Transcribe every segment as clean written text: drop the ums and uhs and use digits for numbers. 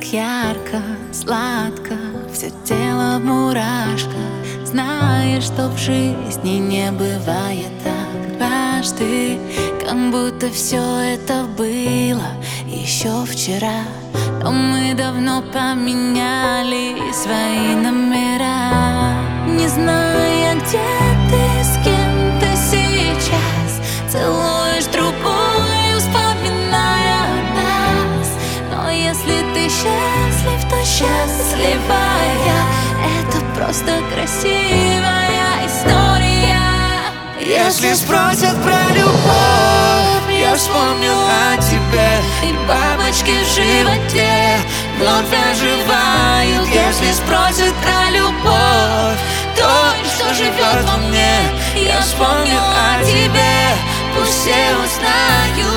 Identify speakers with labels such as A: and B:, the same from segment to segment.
A: так ярко, сладко, все тело в мурашках. Знаешь, что в жизни не бывает так дважды, как будто все это было еще вчера. Но мы давно поменяли свои номера. Не зная, где ты, с кем ты сейчас, целуешь другую, вспоминая нас. Но если ты счастлив, то счастливая. Это просто красивая история.
B: Если спросят про любовь, я вспомню о тебе.
A: И бабочки в животе вновь оживают.
B: Если спросят про любовь, то, что живет во мне, я вспомню о тебе, пусть все узнают.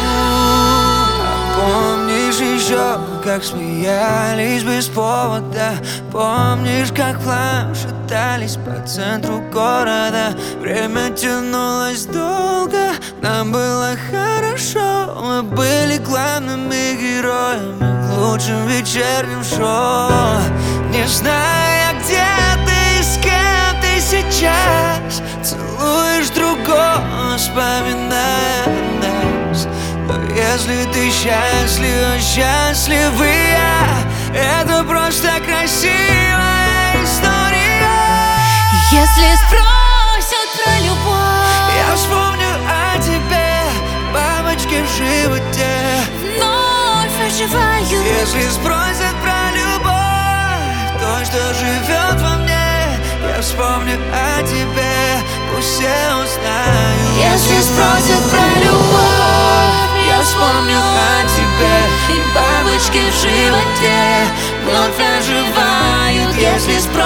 B: Помнишь еще, как смеялись без повода? Помнишь, как плавно шатались по центру города? Время тянулось долго, нам было хорошо. Мы были главными героями в лучшем вечернем шоу. Не зная, где ты, с кем ты сейчас, целуешь другого, вспоминая нас. Но если ты счастлива, счастлива я, это просто красивая история.
A: Если спросят про любовь,
B: я вспомню о тебе, бабочки в животе
A: вновь оживают.
B: Если спросят про любовь, то, что живет во мне, я вспомню о тебе, пусть все узнают.
A: Если спросят про любовь,
B: я вспомню о тебе,
A: и бабочки в животе вновь оживают. Если спросят